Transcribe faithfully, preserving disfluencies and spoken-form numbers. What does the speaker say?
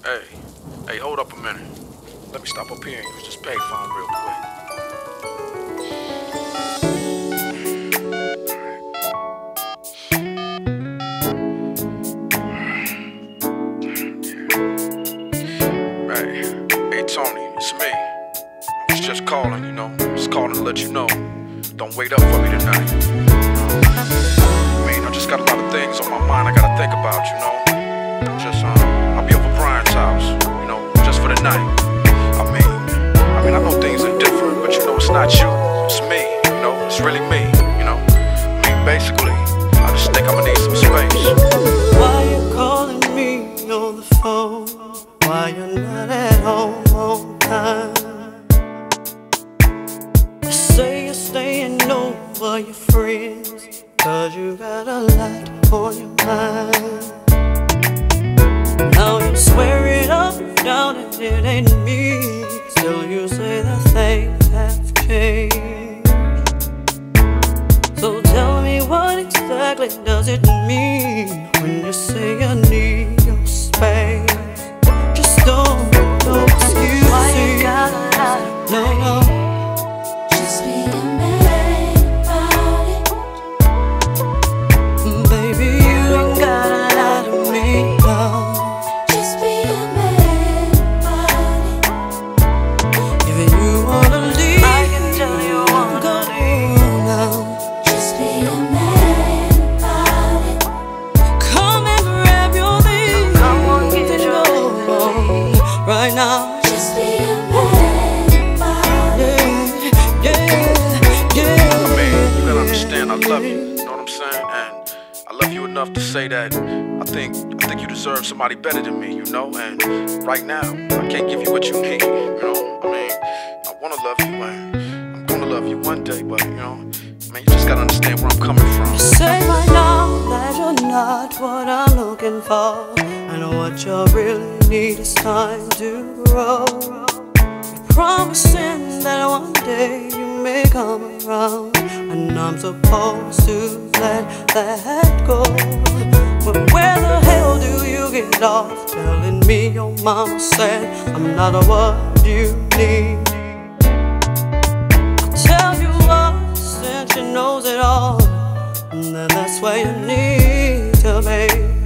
Hey, hey, hold up a minute. Let me stop up here and use this payphone real quick. Hey, hey Tony, it's me. I was just calling, you know, just calling to let you know. Don't wait up for me tonight. I mean, I just got a lot of things on my mind I gotta think about, you know. Just, um, I'll be over Brian's house, you know, just for the night. I mean, I mean, I know things are different, but you know, it's not you, it's me, you know, it's really me, you know. I mean, basically, I just think I'ma need some space. Why you calling me on the phone? Why you're not at home on time? You say you're staying over your friends, cause you got a lot on your mind. Now you swear it up and down and it ain't me. Still you say that things have changed. So tell me, what exactly does it mean when you say you need your space? Just don't make no excuses. Why you gotta lie? No, no. Just be a man about it. Baby, you ain't gotta lie to me, no. Just be a man about it. If you wanna leave, I can tell you wanna go now. Just be a man about it. Come and grab your things. Come on, get and your go right now. Just be a man about it. Yeah, yeah, yeah. I mean, you gotta understand I love you, you know what I'm saying? And I love you enough to say that I think I think you deserve somebody better than me, you know? And right now, I can't give you what you need, you know? I mean, I wanna love you and I'm gonna love you one day, but you know, I mean, you just gotta understand where I'm coming from. You say right now that you're not what I'm looking for, and what you really need is time to grow. You're promising that one day you may come around, and I'm supposed to let that go. But where the hell do you get off telling me your mama said I'm not what you need? I tell you once and she knows it all, and then that's where you need to be.